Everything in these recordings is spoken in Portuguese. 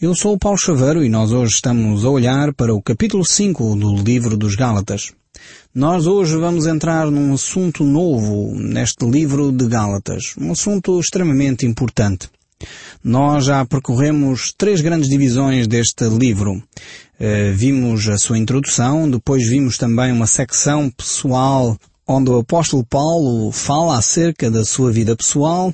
Eu sou o Paulo Chaveiro e nós hoje estamos a olhar para o capítulo 5 do livro dos Gálatas. Nós hoje vamos entrar num assunto novo neste livro de Gálatas, um assunto extremamente importante. Nós já percorremos 3 grandes divisões deste livro. Vimos a sua introdução, depois vimos também uma secção pessoal onde o apóstolo Paulo fala acerca da sua vida pessoal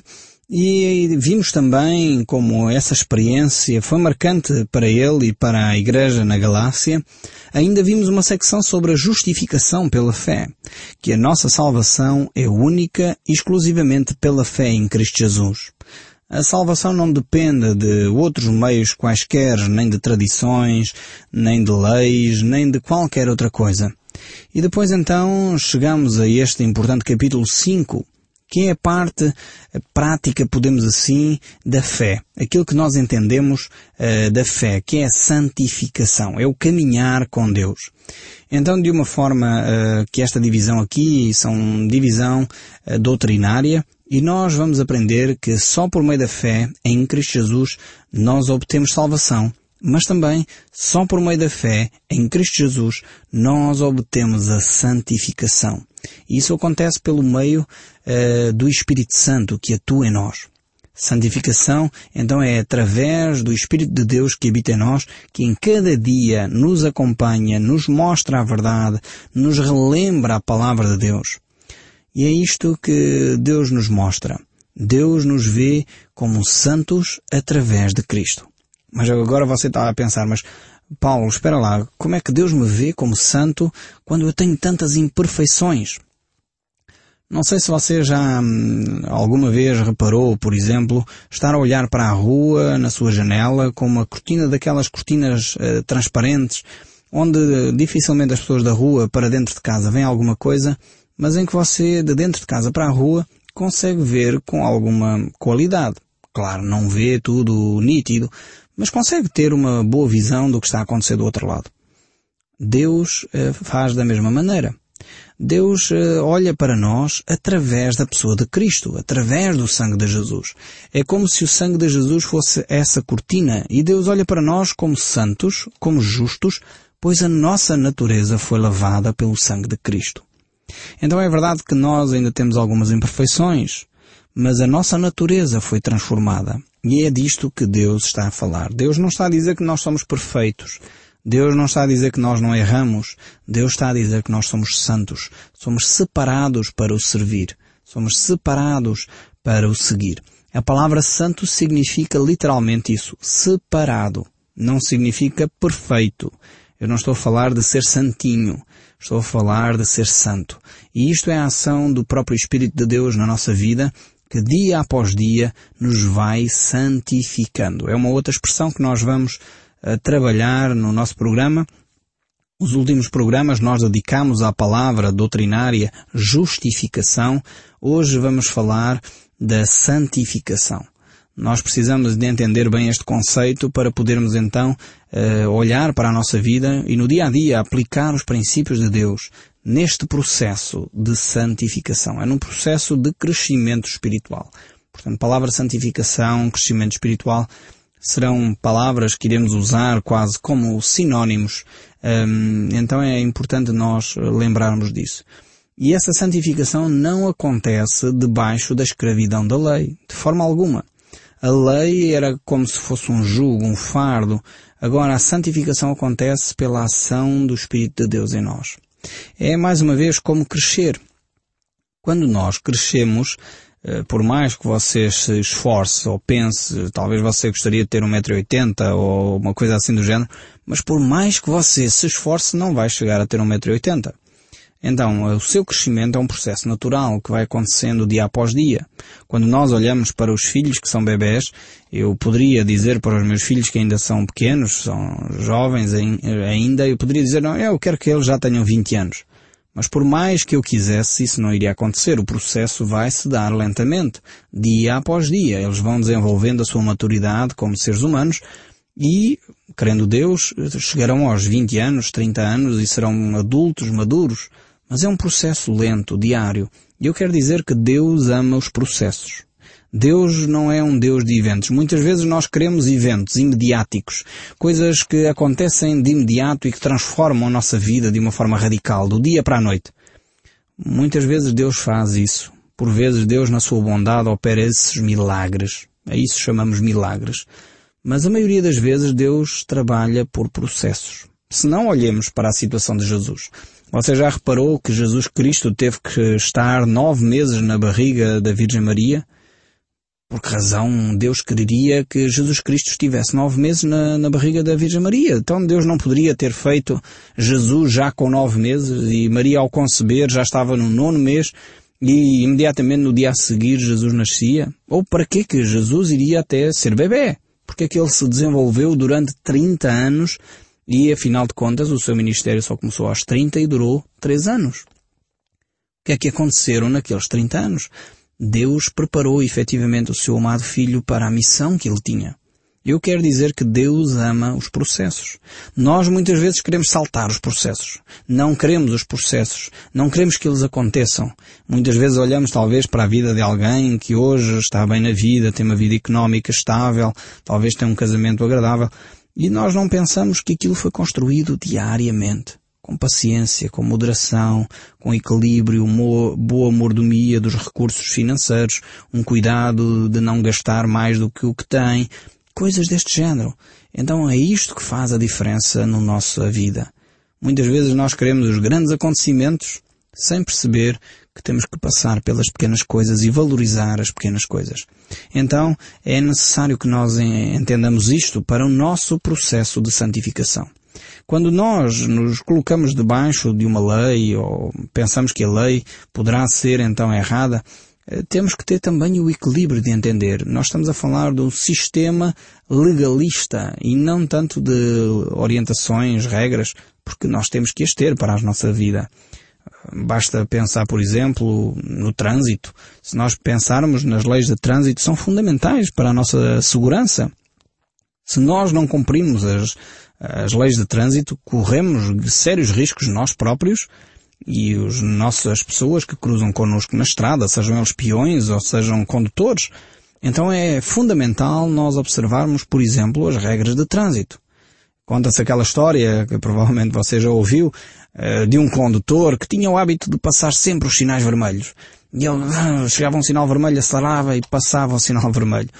e vimos também como essa experiência foi marcante para ele e para a igreja na Galácia. Ainda vimos uma secção sobre a justificação pela fé, que a nossa salvação é única e exclusivamente pela fé em Cristo Jesus. A salvação não depende de outros meios quaisquer, nem de tradições, nem de leis, nem de qualquer outra coisa. E depois então chegamos a este importante capítulo 5, que é a parte prática, podemos assim, da fé. Aquilo que nós entendemos da fé, que é a santificação, é o caminhar com Deus. Então, de uma forma que esta divisão aqui são divisão doutrinária, e nós vamos aprender que só por meio da fé em Cristo Jesus nós obtemos salvação. Mas também, só por meio da fé em Cristo Jesus, nós obtemos a santificação. E isso acontece pelo meio do Espírito Santo que atua em nós. Santificação, então, é através do Espírito de Deus que habita em nós, que em cada dia nos acompanha, nos mostra a verdade, nos relembra a palavra de Deus. E é isto que Deus nos mostra. Deus nos vê como santos através de Cristo. Mas agora você está a pensar, mas Paulo, espera lá, como é que Deus me vê como santo quando eu tenho tantas imperfeições? Não sei se você já alguma vez reparou, por exemplo, estar a olhar para a rua, na sua janela, com uma cortina daquelas cortinas transparentes, onde dificilmente as pessoas da rua para dentro de casa veem alguma coisa, mas em que você, de dentro de casa para a rua, consegue ver com alguma qualidade. Claro, não vê tudo nítido, mas consegue ter uma boa visão do que está a acontecer do outro lado. Deus faz da mesma maneira. Deus olha para nós através da pessoa de Cristo, através do sangue de Jesus. É como se o sangue de Jesus fosse essa cortina e Deus olha para nós como santos, como justos, pois a nossa natureza foi lavada pelo sangue de Cristo. Então é verdade que nós ainda temos algumas imperfeições, mas a nossa natureza foi transformada. E é disto que Deus está a falar. Deus não está a dizer que nós somos perfeitos. Deus não está a dizer que nós não erramos. Deus está a dizer que nós somos santos. Somos separados para o servir. Somos separados para o seguir. A palavra santo significa literalmente isso. Separado. Não significa perfeito. Eu não estou a falar de ser santinho. Estou a falar de ser santo. E isto é a ação do próprio Espírito de Deus na nossa vida, que dia após dia nos vai santificando. É uma outra expressão que nós vamos trabalhar no nosso programa. Os últimos programas nós dedicamos à palavra doutrinária justificação. Hoje vamos falar da santificação. Nós precisamos de entender bem este conceito para podermos então olhar para a nossa vida e no dia a dia aplicar os princípios de Deus neste processo de santificação. É num processo de crescimento espiritual. Portanto, palavra santificação, crescimento espiritual, serão palavras que iremos usar quase como sinónimos. Então é importante nós lembrarmos disso. E essa santificação não acontece debaixo da escravidão da lei, de forma alguma. A lei era como se fosse um jugo, um fardo. Agora a santificação acontece pela ação do Espírito de Deus em nós. É mais uma vez como crescer. Quando nós crescemos, por mais que você se esforce ou pense, talvez você gostaria de ter 1,80 m ou uma coisa assim do género, mas por mais que você se esforce não vai chegar a ter 1,80 m. Então, o seu crescimento é um processo natural que vai acontecendo dia após dia. Quando nós olhamos para os filhos que são bebés, eu poderia dizer para os meus filhos que ainda são pequenos, são jovens ainda, eu poderia dizer, não, eu quero que eles já tenham 20 anos. Mas por mais que eu quisesse, isso não iria acontecer. O processo vai se dar lentamente, dia após dia. Eles vão desenvolvendo a sua maturidade como seres humanos e, querendo Deus, chegarão aos 20 anos, 30 anos e serão adultos, maduros. Mas é um processo lento, diário. E eu quero dizer que Deus ama os processos. Deus não é um Deus de eventos. Muitas vezes nós queremos eventos imediáticos, coisas que acontecem de imediato e que transformam a nossa vida de uma forma radical, do dia para a noite. Muitas vezes Deus faz isso. Por vezes Deus, na sua bondade, opera esses milagres. A isso chamamos milagres. Mas a maioria das vezes Deus trabalha por processos. Se não olhemos para a situação de Jesus, você já reparou que Jesus Cristo teve que estar 9 meses na barriga da Virgem Maria? Por que razão Deus quereria que Jesus Cristo estivesse 9 meses na barriga da Virgem Maria? Então Deus não poderia ter feito Jesus já com 9 meses e Maria ao conceber já estava no 9º mês e imediatamente no dia a seguir Jesus nascia? Ou para que Jesus iria até ser bebê? Porque é que ele se desenvolveu durante 30 anos e, afinal de contas, o seu ministério só começou aos 30 e durou 3 anos? O que é que aconteceram naqueles 30 anos? Deus preparou efetivamente o seu amado filho para a missão que ele tinha. Eu quero dizer que Deus ama os processos. Nós muitas vezes queremos saltar os processos. Não queremos os processos. Não queremos que eles aconteçam. Muitas vezes olhamos talvez para a vida de alguém que hoje está bem na vida, tem uma vida económica estável, talvez tem um casamento agradável, e nós não pensamos que aquilo foi construído diariamente. Com paciência, com moderação, com equilíbrio, boa mordomia dos recursos financeiros, um cuidado de não gastar mais do que o que tem, coisas deste género. Então é isto que faz a diferença na nossa vida. Muitas vezes nós queremos os grandes acontecimentos sem perceber que temos que passar pelas pequenas coisas e valorizar as pequenas coisas. Então é necessário que nós entendamos isto para o nosso processo de santificação. Quando nós nos colocamos debaixo de uma lei ou pensamos que a lei poderá ser então errada, temos que ter também o equilíbrio de entender. Nós estamos a falar de um sistema legalista e não tanto de orientações, regras, porque nós temos que as ter para a nossa vida. Basta pensar, por exemplo, no trânsito. Se nós pensarmos nas leis de trânsito, são fundamentais para a nossa segurança. Se nós não cumprirmos as leis de trânsito, corremos sérios riscos nós próprios e as pessoas que cruzam connosco na estrada, sejam eles peões ou sejam condutores. Então é fundamental nós observarmos, por exemplo, as regras de trânsito. Conta-se aquela história, que provavelmente você já ouviu, de um condutor que tinha o hábito de passar sempre os sinais vermelhos. E ele chegava a um sinal vermelho, acelerava e passava o sinal vermelho.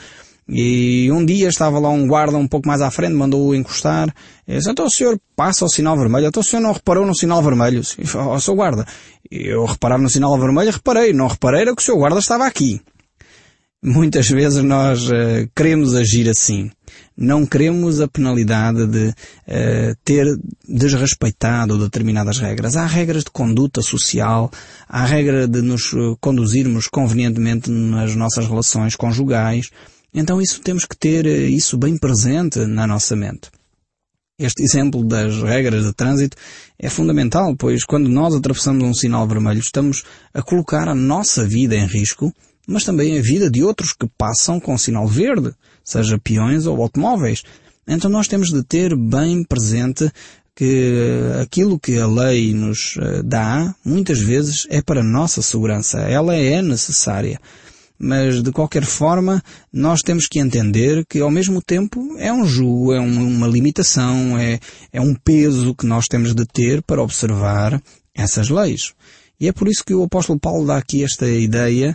E um dia estava lá um guarda um pouco mais à frente, mandou-o encostar. E disse: então o senhor passa o sinal vermelho? Então o senhor não reparou no sinal vermelho? Ó, seu guarda, eu reparava no sinal vermelho, reparei. Não reparei era que o seu guarda estava aqui. Muitas vezes nós queremos agir assim. Não queremos a penalidade de ter desrespeitado determinadas regras. Há regras de conduta social, há regra de nos conduzirmos convenientemente nas nossas relações conjugais. Então temos que ter isso bem presente na nossa mente. Este exemplo das regras de trânsito é fundamental, pois quando nós atravessamos um sinal vermelho, estamos a colocar a nossa vida em risco, mas também a vida de outros que passam com sinal verde, seja peões ou automóveis. Então nós temos de ter bem presente que aquilo que a lei nos dá, muitas vezes, é para a nossa segurança. Ela é necessária. Mas, de qualquer forma, nós temos que entender que, ao mesmo tempo, é um jugo, é uma limitação, é um peso que nós temos de ter para observar essas leis. E é por isso que o apóstolo Paulo dá aqui esta ideia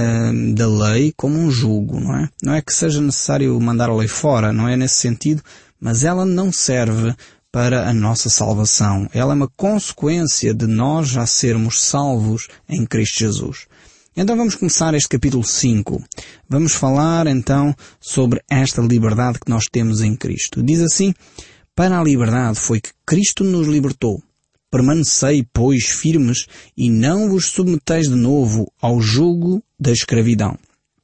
da lei como um jugo, não é? Não é que seja necessário mandar a lei fora, não é nesse sentido, mas ela não serve para a nossa salvação. Ela é uma consequência de nós já sermos salvos em Cristo Jesus. Então vamos começar este capítulo 5. Vamos falar então sobre esta liberdade que nós temos em Cristo. Diz assim: para a liberdade foi que Cristo nos libertou. Permanecei, pois, firmes e não vos submeteis de novo ao jugo da escravidão.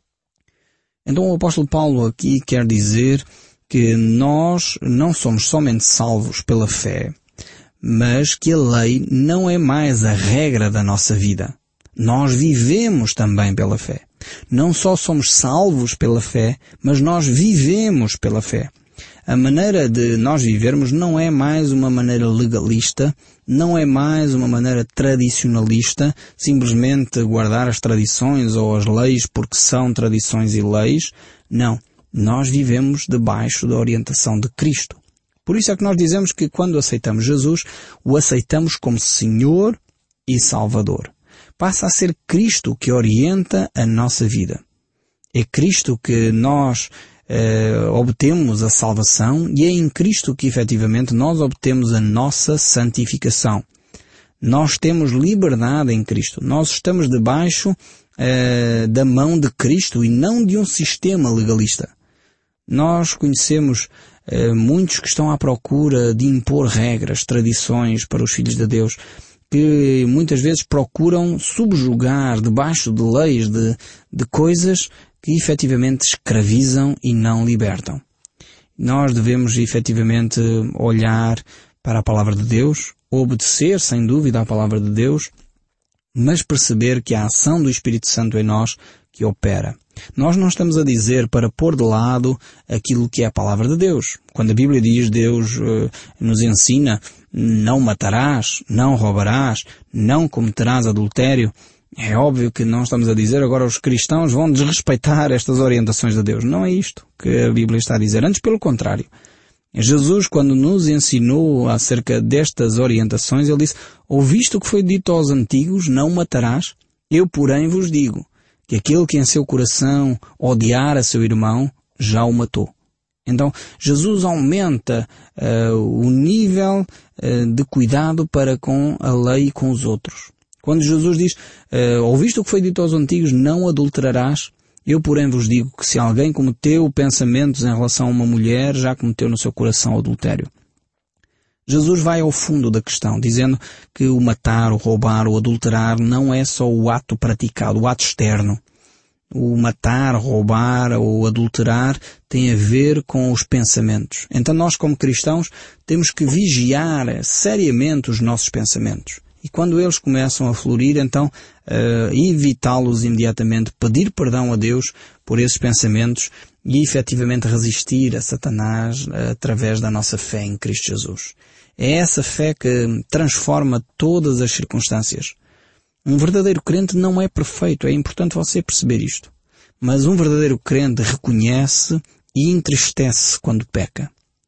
Então o apóstolo Paulo aqui quer dizer que nós não somos somente salvos pela fé, mas que a lei não é mais a regra da nossa vida. Nós vivemos também pela fé. Não só somos salvos pela fé, mas nós vivemos pela fé. A maneira de nós vivermos não é mais uma maneira legalista, não é mais uma maneira tradicionalista, simplesmente guardar as tradições ou as leis porque são tradições e leis. Não. Nós vivemos debaixo da orientação de Cristo. Por isso é que nós dizemos que quando aceitamos Jesus, o aceitamos como Senhor e Salvador. Passa a ser Cristo que orienta a nossa vida. É Cristo que nós obtemos a salvação e é em Cristo que efetivamente nós obtemos a nossa santificação. Nós temos liberdade em Cristo. Nós estamos debaixo da mão de Cristo e não de um sistema legalista. Nós conhecemos muitos que estão à procura de impor regras, tradições para os filhos de Deus, que muitas vezes procuram subjugar debaixo de leis, de coisas que efetivamente escravizam e não libertam. Nós devemos efetivamente olhar para a palavra de Deus, obedecer sem dúvida à palavra de Deus, mas perceber que a ação do Espírito Santo em nós que opera. Nós não estamos a dizer para pôr de lado aquilo que é a palavra de Deus. Quando a Bíblia diz, Deus nos ensina, não matarás, não roubarás, não cometerás adultério, é óbvio que não estamos a dizer agora os cristãos vão desrespeitar estas orientações de Deus. Não é isto que a Bíblia está a dizer. Antes, pelo contrário. Jesus, quando nos ensinou acerca destas orientações, ele disse, ouviste o que foi dito aos antigos, não matarás? Eu, porém, vos digo que aquele que em seu coração odiar a seu irmão, já o matou. Então, Jesus aumenta o nível de cuidado para com a lei e com os outros. Quando Jesus diz, ouviste o que foi dito aos antigos, não adulterarás, eu, porém, vos digo que se alguém cometeu pensamentos em relação a uma mulher, já cometeu no seu coração adultério. Jesus vai ao fundo da questão, dizendo que o matar, o roubar, o adulterar não é só o ato praticado, o ato externo. O matar, roubar ou adulterar tem a ver com os pensamentos. Então nós, como cristãos, temos que vigiar seriamente os nossos pensamentos. E quando eles começam a florir, então evitá-los imediatamente, pedir perdão a Deus por esses pensamentos e efetivamente resistir a Satanás através da nossa fé em Cristo Jesus. É essa fé que transforma todas as circunstâncias. Um verdadeiro crente não é perfeito, é importante você perceber isto. Mas um verdadeiro crente reconhece e entristece quando peca.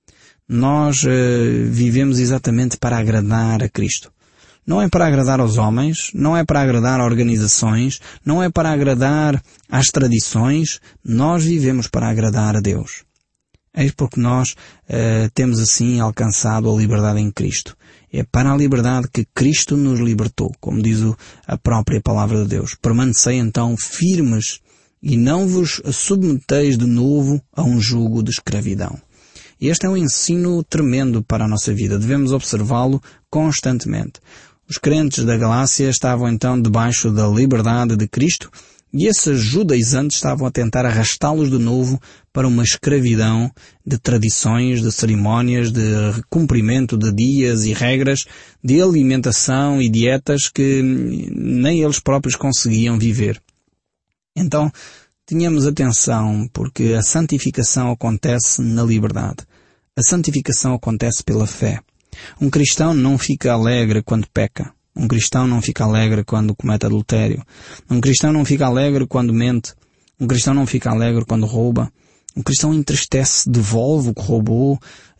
Nós vivemos exatamente para agradar a Cristo. Não é para agradar aos homens, não é para agradar a organizações, não é para agradar às tradições, nós vivemos para agradar a Deus. Eis porque nós temos assim alcançado a liberdade em Cristo. É para a liberdade que Cristo nos libertou, como diz a própria palavra de Deus. Permanecei então firmes e não vos submeteis de novo a um jugo de escravidão. Este é um ensino tremendo para a nossa vida. Devemos observá-lo constantemente. Os crentes da Galácia estavam então debaixo da liberdade de Cristo e esses judaizantes estavam a tentar arrastá-los de novo para uma escravidão de tradições, de cerimónias, de cumprimento de dias e regras, de alimentação e dietas que nem eles próprios conseguiam viver. Então, tenhamos atenção, porque a santificação acontece na liberdade. A santificação acontece pela fé. Um cristão não fica alegre quando peca. Um cristão não fica alegre quando comete adultério. Um cristão não fica alegre quando mente. Um cristão não fica alegre quando rouba. Um cristão entristece, devolve o que roubou,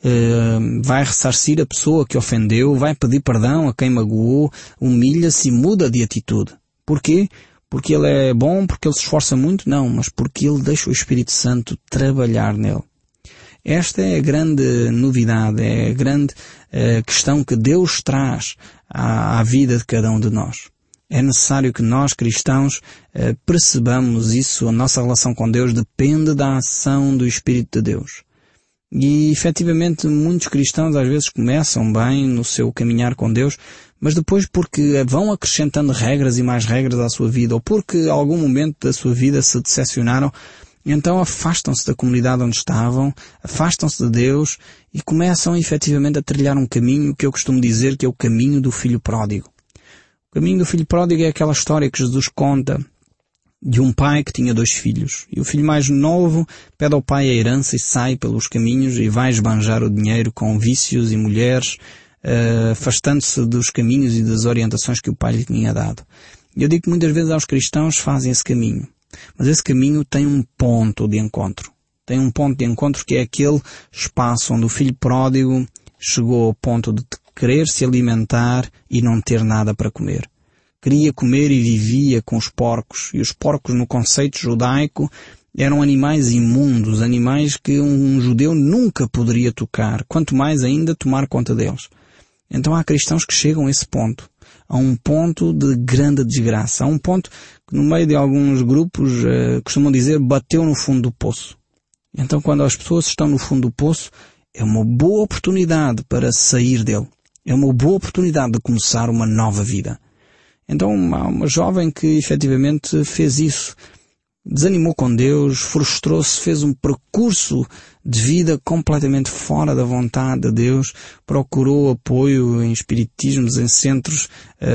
vai ressarcir a pessoa que ofendeu, vai pedir perdão a quem magoou, humilha-se e muda de atitude. Porquê? Porque ele é bom, porque ele se esforça muito? Não, mas porque ele deixa o Espírito Santo trabalhar nele. Esta é a grande novidade, é a grande questão que Deus traz à vida de cada um de nós. É necessário que nós, cristãos, percebamos isso. A nossa relação com Deus depende da ação do Espírito de Deus. E, efetivamente, muitos cristãos às vezes começam bem no seu caminhar com Deus, mas depois porque vão acrescentando regras e mais regras à sua vida, ou porque em algum momento da sua vida se decepcionaram, então afastam-se da comunidade onde estavam, afastam-se de Deus e começam efetivamente a trilhar um caminho que eu costumo dizer que é o caminho do filho pródigo. O caminho do filho pródigo é aquela história que Jesus conta de um pai que tinha 2 filhos. E o filho mais novo pede ao pai a herança e sai pelos caminhos e vai esbanjar o dinheiro com vícios e mulheres, afastando-se dos caminhos e das orientações que o pai lhe tinha dado. E eu digo que muitas vezes aos cristãos fazem esse caminho. Mas esse caminho tem um ponto de encontro. Tem um ponto de encontro que é aquele espaço onde o filho pródigo chegou ao ponto de querer se alimentar e não ter nada para comer. Queria comer e vivia com os porcos. E os porcos, no conceito judaico, eram animais imundos, animais que um judeu nunca poderia tocar, quanto mais ainda tomar conta deles. Então há cristãos que chegam a esse ponto, a um ponto de grande desgraça, a um ponto que no meio de alguns grupos costumam dizer bateu no fundo do poço. Então quando as pessoas estão no fundo do poço, é uma boa oportunidade para sair dele. É uma boa oportunidade de começar uma nova vida. Então há uma jovem que efetivamente fez isso. Desanimou com Deus, frustrou-se, fez um percurso de vida completamente fora da vontade de Deus, procurou apoio em espiritismos, em centros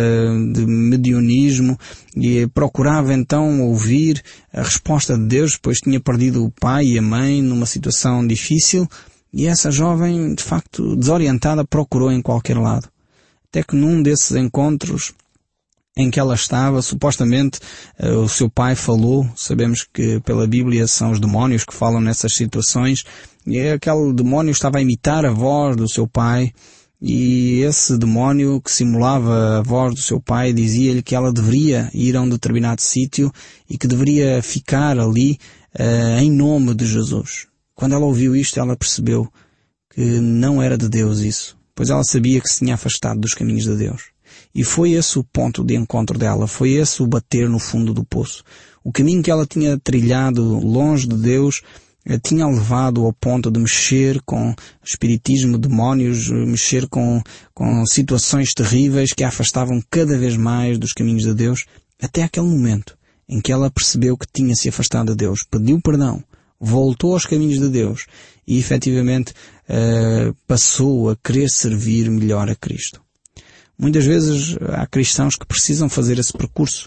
de mediunismo e procurava então ouvir a resposta de Deus, pois tinha perdido o pai e a mãe numa situação difícil e essa jovem, de facto, desorientada, procurou em qualquer lado. Até que num desses encontros em que ela estava, supostamente o seu pai falou, sabemos que pela Bíblia são os demónios que falam nessas situações, e aquele demónio estava a imitar a voz do seu pai, e esse demónio que simulava a voz do seu pai dizia-lhe que ela deveria ir a um determinado sítio e que deveria ficar ali em nome de Jesus. Quando ela ouviu isto, ela percebeu que não era de Deus isso, pois ela sabia que se tinha afastado dos caminhos de Deus. E foi esse o ponto de encontro dela, foi esse o bater no fundo do poço. O caminho que ela tinha trilhado longe de Deus tinha levado ao ponto de mexer com espiritismo, demónios, mexer com situações terríveis que a afastavam cada vez mais dos caminhos de Deus, até aquele momento em que ela percebeu que tinha se afastado de Deus, pediu perdão, voltou aos caminhos de Deus e efetivamente passou a querer servir melhor a Cristo. Muitas vezes há cristãos que precisam fazer esse percurso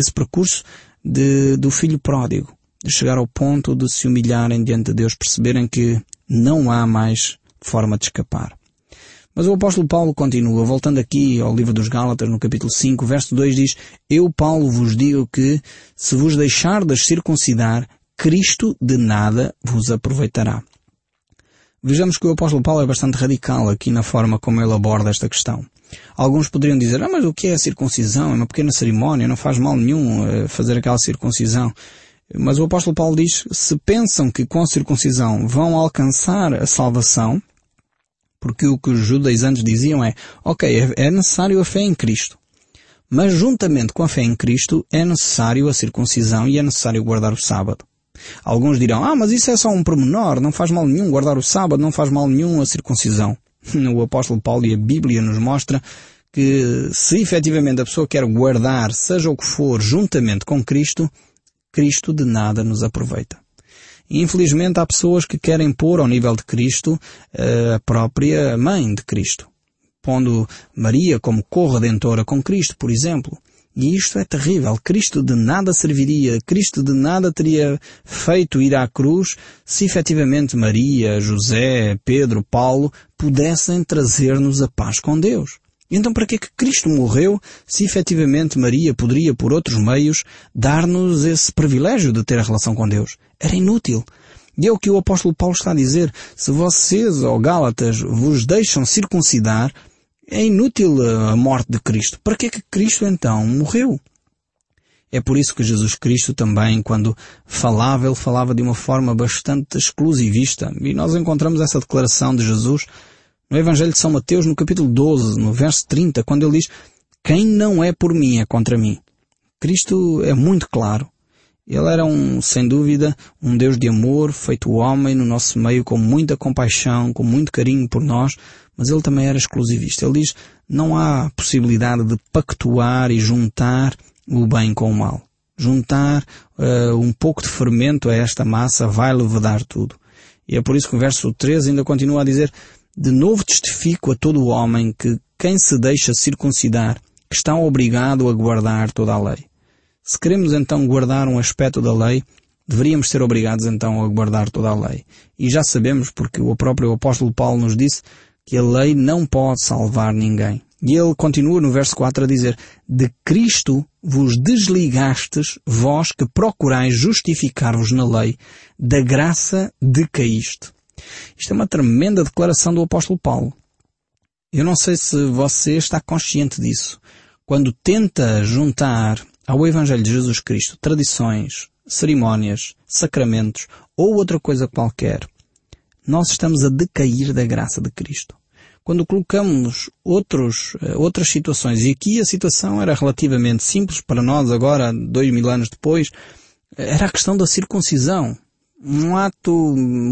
do filho pródigo, de chegar ao ponto de se humilharem diante de Deus, perceberem que não há mais forma de escapar. Mas o apóstolo Paulo continua, voltando aqui ao livro dos Gálatas, no capítulo 5, verso 2 diz: Eu, Paulo, vos digo que, se vos deixardes circuncidar, Cristo de nada vos aproveitará. Vejamos que o apóstolo Paulo é bastante radical aqui na forma como ele aborda esta questão. Alguns poderiam dizer, mas o que é a circuncisão? É uma pequena cerimónia, não faz mal nenhum fazer aquela circuncisão. Mas o apóstolo Paulo diz, se pensam que com a circuncisão vão alcançar a salvação, porque o que os judaizantes diziam é, ok, é necessário a fé em Cristo. Mas juntamente com a fé em Cristo é necessário a circuncisão e é necessário guardar o sábado. Alguns dirão, mas isso é só um pormenor, não faz mal nenhum guardar o sábado, não faz mal nenhum a circuncisão. O apóstolo Paulo e a Bíblia nos mostra que se efetivamente a pessoa quer guardar, seja o que for, juntamente com Cristo, Cristo de nada nos aproveita. E, infelizmente há pessoas que querem pôr ao nível de Cristo a própria mãe de Cristo, pondo Maria como corredentora com Cristo, por exemplo. E isto é terrível. Cristo de nada serviria, Cristo de nada teria feito ir à cruz se efetivamente Maria, José, Pedro, Paulo pudessem trazer-nos a paz com Deus. Então para que Cristo morreu se efetivamente Maria poderia por outros meios dar-nos esse privilégio de ter a relação com Deus? Era inútil. E é o que o apóstolo Paulo está a dizer. Se vocês, ó Gálatas, vos deixam circuncidar, é inútil a morte de Cristo. Para que Cristo então morreu? É por isso que Jesus Cristo também, quando falava, ele falava de uma forma bastante exclusivista. E nós encontramos essa declaração de Jesus no Evangelho de São Mateus, no capítulo 12, no verso 30, quando ele diz, quem não é por mim é contra mim. Cristo é muito claro. Ele era sem dúvida, um Deus de amor, feito homem no nosso meio, com muita compaixão, com muito carinho por nós, mas ele também era exclusivista. Ele diz, não há possibilidade de pactuar e juntar o bem com o mal. Juntar um pouco de fermento a esta massa vai levedar tudo. E é por isso que o verso 13 ainda continua a dizer, de novo testifico a todo o homem que quem se deixa circuncidar está obrigado a guardar toda a lei. Se queremos então guardar um aspecto da lei, deveríamos ser obrigados então a guardar toda a lei. E já sabemos, porque o próprio apóstolo Paulo nos disse, que a lei não pode salvar ninguém. E ele continua no verso 4 a dizer: de Cristo vos desligastes, vós que procurais justificar-vos na lei, da graça decaíste. Isto é uma tremenda declaração do apóstolo Paulo. Eu não sei se você está consciente disso. Quando tenta juntar ao Evangelho de Jesus Cristo tradições, cerimónias, sacramentos ou outra coisa qualquer, nós estamos a decair da graça de Cristo. Quando colocamos outras situações, e aqui a situação era relativamente simples para nós agora, 2000 anos depois, era a questão da circuncisão. Um ato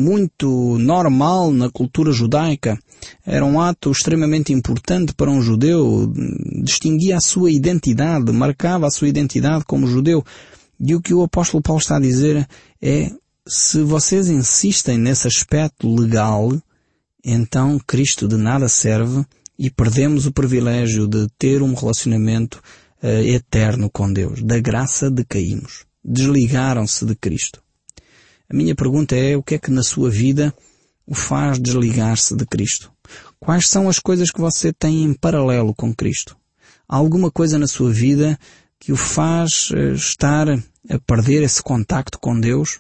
muito normal na cultura judaica. Era um ato extremamente importante para um judeu, distinguia a sua identidade, marcava a sua identidade como judeu. E o que o apóstolo Paulo está a dizer é: se vocês insistem nesse aspecto legal, então Cristo de nada serve e perdemos o privilégio de ter um relacionamento eterno com Deus. Da graça decaímos. Desligaram-se de Cristo. A minha pergunta é: o que é que na sua vida o faz desligar-se de Cristo? Quais são as coisas que você tem em paralelo com Cristo? Há alguma coisa na sua vida que o faz estar a perder esse contacto com Deus?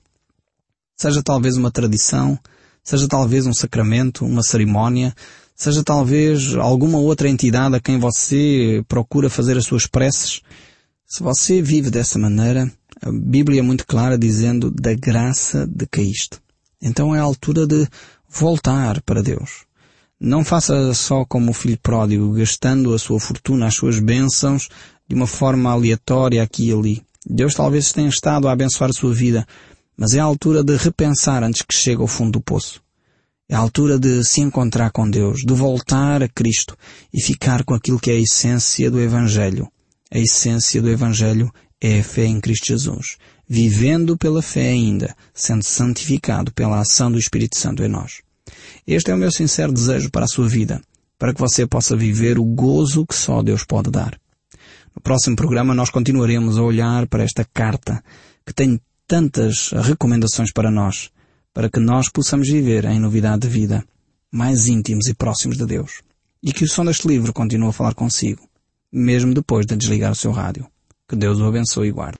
Seja talvez uma tradição, seja talvez um sacramento, uma cerimónia, seja talvez alguma outra entidade a quem você procura fazer as suas preces. Se você vive dessa maneira, a Bíblia é muito clara dizendo: da graça decaíste. Então é a altura de voltar para Deus. Não faça só como o filho pródigo, gastando a sua fortuna, as suas bênçãos, de uma forma aleatória aqui e ali. Deus talvez tenha estado a abençoar a sua vida, mas é a altura de repensar antes que chegue ao fundo do poço. É a altura de se encontrar com Deus, de voltar a Cristo e ficar com aquilo que é a essência do Evangelho. A essência do Evangelho é a fé em Cristo Jesus, vivendo pela fé ainda, sendo santificado pela ação do Espírito Santo em nós. Este é o meu sincero desejo para a sua vida, para que você possa viver o gozo que só Deus pode dar. No próximo programa nós continuaremos a olhar para esta carta que tem tantas recomendações para nós, para que nós possamos viver em novidade de vida, mais íntimos e próximos de Deus. E que o som deste livro continue a falar consigo, mesmo depois de desligar o seu rádio. Que Deus o abençoe e guarde.